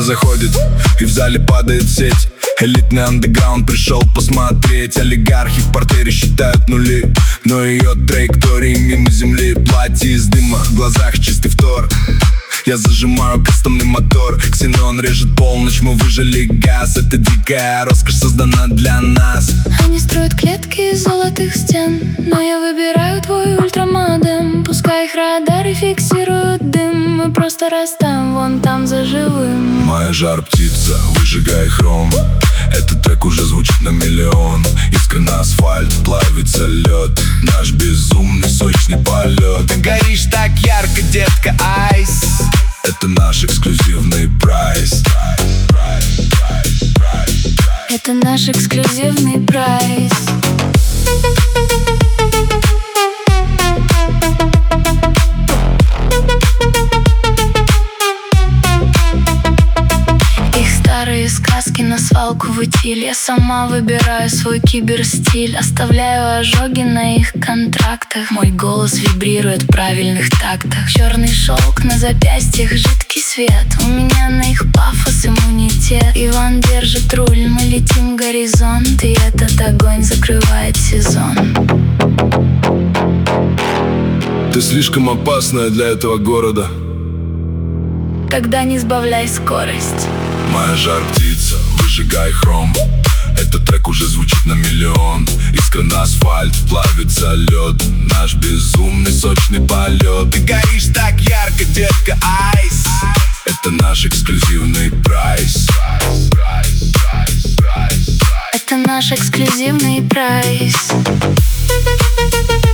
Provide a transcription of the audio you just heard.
заходит, и в зале падает сеть. Элитный андеграунд пришел посмотреть. Олигархи в портере считают нули, но ее траектории мимо земли. Платье из дыма, в глазах чистый втор. Я зажимаю кастомный мотор, ксенон режет полночь, мы выжили газ. Это дикая роскошь создана для нас. Они строят клетки из золотых стен, но я выбираю твой ультрамодем. Пускай их радары фиксируют дым, мы просто растаем вон там за живым. Моя жар-птица, выжигай хром. Этот трек уже звучит на миллион. Искры на асфальт, плавится лед. Наш безумный сочный полет. Ты горишь так ярко, детка, айс. Это наш эксклюзивный прайс. Это наш эксклюзивный прайс. Их старые сказки на свалку в утиль. Я сама выбираю свой киберстиль. Оставляю ожоги на их контрактах. Мой голос вибрирует в правильных тактах. Черный шелк на запястьях, жидкий свет. У меня на их пафос иммунитет. Иван держит руль, мы летим в горизонт. И этот огонь закрывает сезон. Ты слишком опасная для этого города. Тогда не сбавляй скорость. Моя жар-птица, выжигай хром. Этот трек уже звучит на миллион. Искра на асфальт, плавится лед. Наш безумный сочный полет. Ты горишь так ярко, детка, айс. Это наш эксклюзивный прайс. Это наш эксклюзивный прайс.